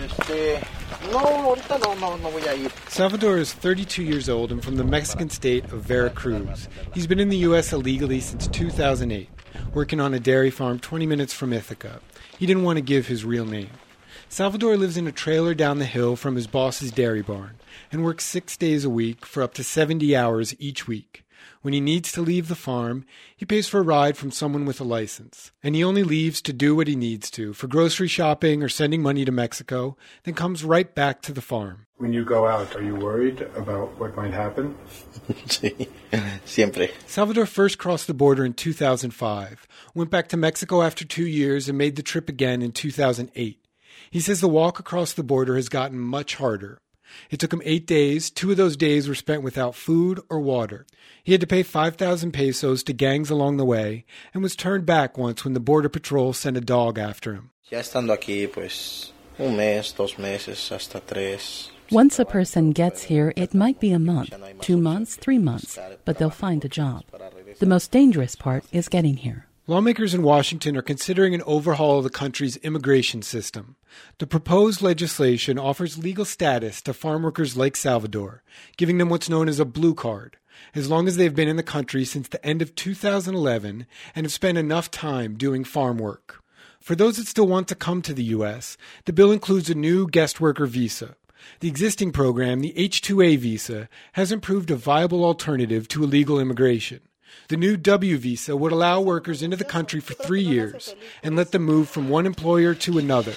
Salvador is 32 years old and from the Mexican state of Veracruz. He's been in the U.S. illegally since 2008, working on a dairy farm 20 minutes from Ithaca. He didn't want to give his real name. Salvador lives in a trailer down the hill from his boss's dairy barn and works 6 days a week for up to 70 hours each week. When he needs to leave the farm, he pays for a ride from someone with a license. And he only leaves to do what he needs to, for grocery shopping or sending money to Mexico, then comes right back to the farm. When you go out, are you worried about what might happen? Sí, siempre. Salvador first crossed the border in 2005, went back to Mexico after 2 years, and made the trip again in 2008. He says the walk across the border has gotten much harder. It took him 8 days. 2 of those days were spent without food or water. He had to pay 5,000 pesos to gangs along the way and was turned back once when the Border Patrol sent a dog after him. Ya estando aquí, pues, un mes, 2 meses, hasta 3. Once a person gets here, it might be a month, 2 months, 3 months, but they'll find a job. The most dangerous part is getting here. Lawmakers in Washington are considering an overhaul of the country's immigration system. The proposed legislation offers legal status to farm workers like Salvador, giving them what's known as a blue card, as long as they've been in the country since the end of 2011 and have spent enough time doing farm work. For those that still want to come to the U.S., the bill includes a new guest worker visa. The existing program, the H-2A visa, hasn't proved a viable alternative to illegal immigration. The new W visa would allow workers into the country for 3 years and let them move from one employer to another.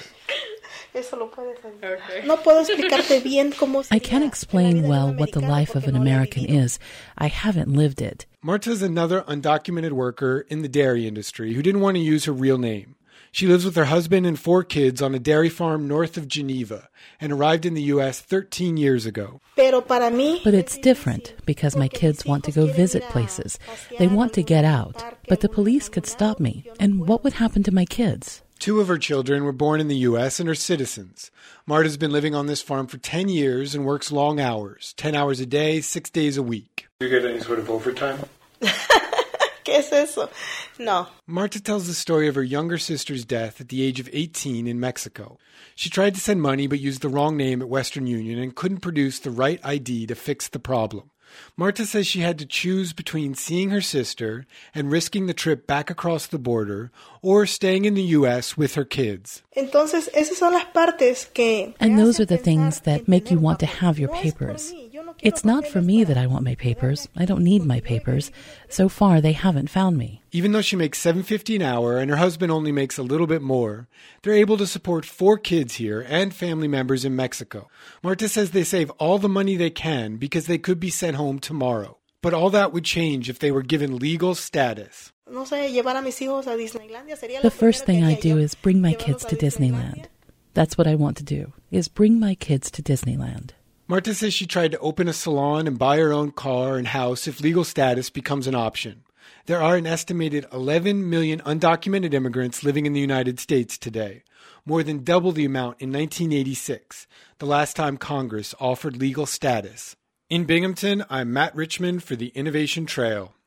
I can't explain well what the life of an American is. I haven't lived it. Marta is another undocumented worker in the dairy industry who didn't want to use her real name. She lives with her husband and 4 kids on a dairy farm north of Geneva and arrived in the U.S. 13 years ago. But it's different because my kids want to go visit places. They want to get out, but the police could stop me. And what would happen to my kids? 2 of her children were born in the U.S. and are citizens. Marta's been living on this farm for 10 years and works long hours, 10 hours a day, 6 days a week. Do you get any sort of overtime? ¿Qué es eso? No. Marta tells the story of her younger sister's death at the age of 18 in Mexico. She tried to send money but used the wrong name at Western Union and couldn't produce the right ID to fix the problem. Marta says she had to choose between seeing her sister and risking the trip back across the border or staying in the U.S. with her kids. Entonces, esas son las partes que... And those are the things that make you want to have your papers. It's not for me that I want my papers. I don't need my papers. So far, they haven't found me. Even though she makes $7.50 an hour and her husband only makes a little bit more, they're able to support 4 kids here and family members in Mexico. Marta says they save all the money they can because they could be sent home tomorrow. But all that would change if they were given legal status. The first thing I do is bring my kids to Disneyland. That's what I want to do, is bring my kids to Disneyland. Marta says she tried to open a salon and buy her own car and house if legal status becomes an option. There are an estimated 11 million undocumented immigrants living in the United States today, more than double the amount in 1986, the last time Congress offered legal status. In Binghamton, I'm Matt Richmond for the Innovation Trail.